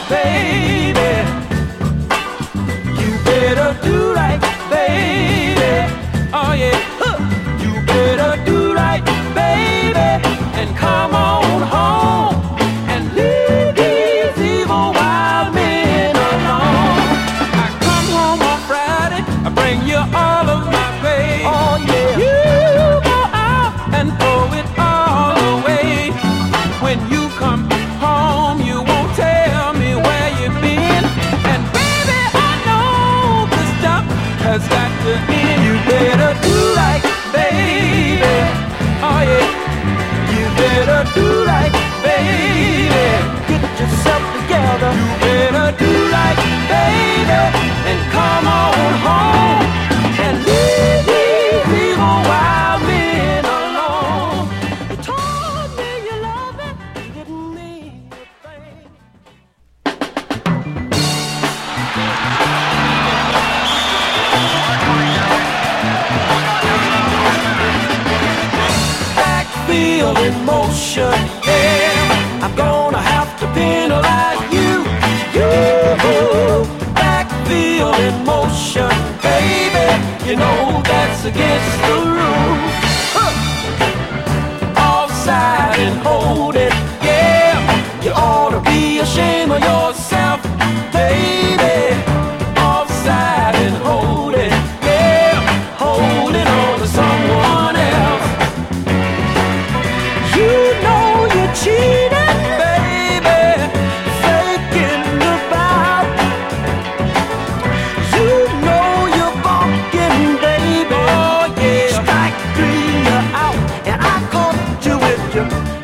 baby. You better do right, baby. Oh yeah, you better do right, baby, and come on home and leave these evil wild men alone. I come home on Friday, I bring you all of my pay. Oh yeah, you go out and throw it all away. When you come home, you won't tell me where you've been, and baby, I know this stuff has got to end. You better do right, baby. Oh yeah, you better do right, baby. Get yourself together. You better do right, baby, and come on home and leave these evil wild men alone. You told me you love me, you didn't mean a thing. Backfield in motion, yeah. I'm gonna have to penalize you. You, backfield in motion, baby. You know that's against the rules. Offside and hold it, yeah. You ought to be ashamed of yourself, baby. Offside and hold it, yeah. Holding on to someone else. You know you're cheating, baby. Faking about. You know you're balking, baby. Oh yeah. Strike three, you're out, and I caught you with your